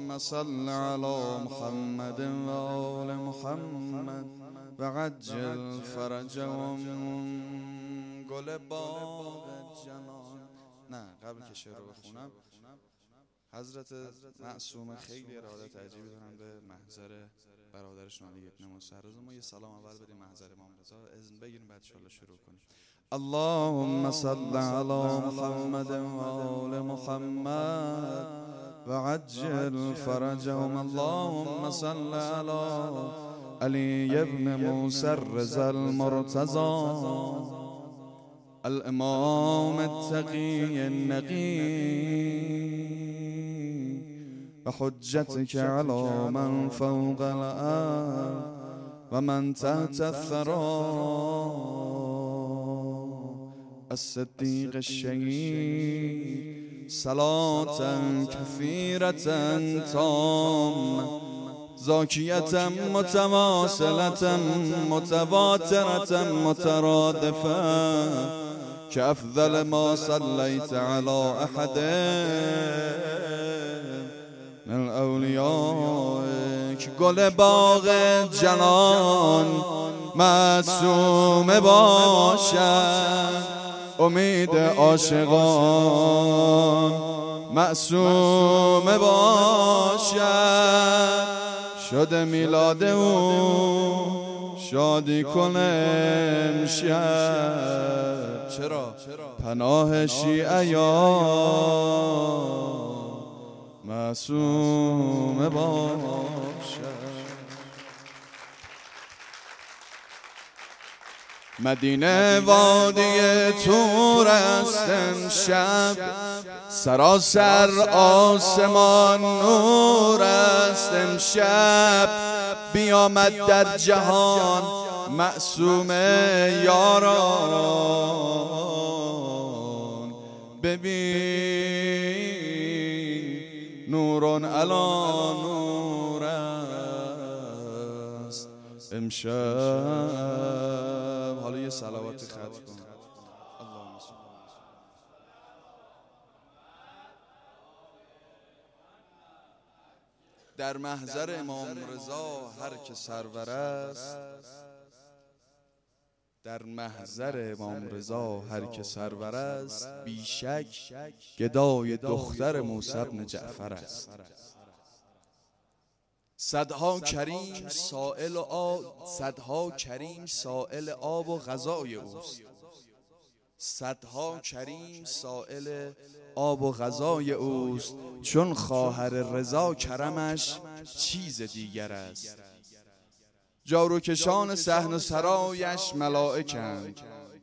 اللهم صل على محمد و آل محمد و عجل فرجهم. گل باغ جنان. نه قبل که شعر رو بخونم، حضرت معصومه خیلی ارادت عجیبی دارن به محضر برادرشون علی ابن موسی رضا. ما یه سلام اول بدیم محضر امام رضا، اذن بگیریم بعد انشاءالله شروع کنیم. اللهم صل على محمد و آل محمد و عجل فرجهم. اللهم صل على علی ابن موسی رضا المرتضى الامام التقی النقی و حجتك على من فوق الارض و من تحت الثرى الصدیق الشهید صلاة كثيرة تامة زاكية متواصلة متواترة مترادفة كأفضل ما صليت على أحد من أوليائك. گل باغ جنان معصوم باشد، امید عاشقان معصوم باشد. شده میلاد او شادی کنه امشب، چرا؟ پناه شیعیان معصوم باشد. مدینه وادی طور است امشب، سراسر آسمان نور است امشب. بیامد در جهان معصوم یاران، ببین نورون علی نور است امشب. حالا یه صلواتی ختم کن. اللهم صل. در محضر امام رضا هر که سرور است، در محضر امام رضا هر که سرور است، بیشک گدای دختر موسی بن جعفر است. صدها کریم سائل آب و غذای اوست. صدها کریم سائل آب و غذای اوست. چون خواهر رضا کرمش چیز دیگر است. جاروکشان صحن و سرایش ملائکند،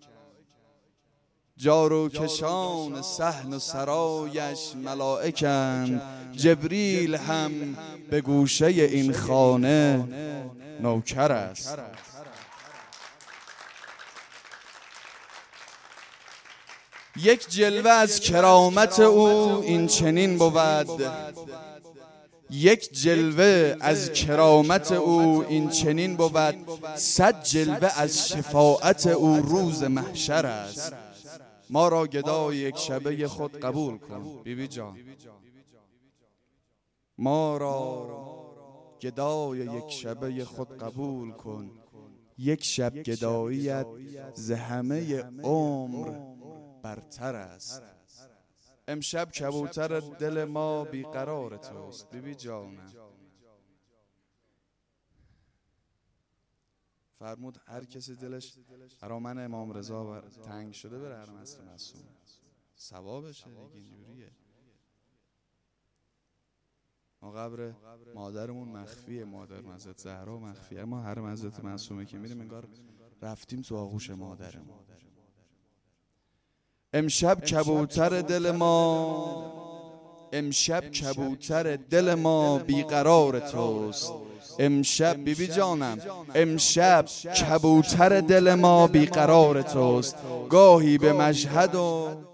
جاروکشان صحن و سرایش ملائکند. جبریل هم به گوشه این خانه نوکر است. یک جلوه از کرامت او این چنین بود، یک جلوه از کرامت او این چنین بود. 100 جلوه از شفاعت او روز محشر است. ما را گدای یک شبه خود قبول کن بیبی جان، ما را گدای یک شبه خود قبول کن. یک شب گداییت ز همه عمر برتر است. امشب کبوتر دل ما بیقرار توست بیبی جانم. فرمود هر کسی دلش ارامن امام رضا تنگ شده بره هرم است معصوم، ثوابشه دیگه. اینجوریه. ما قبر مادرمون مخفیه، مادر حضرت زهرا مخفیه، اما هرم حضرت معصومه که میریم انگار رفتیم تو آغوش مادرمون. امشب کبوتر دل ما بیقرار توست. امشب بیبی جانم، امشب کبوتر دل ما بیقرار توست. گاهی به مشهد و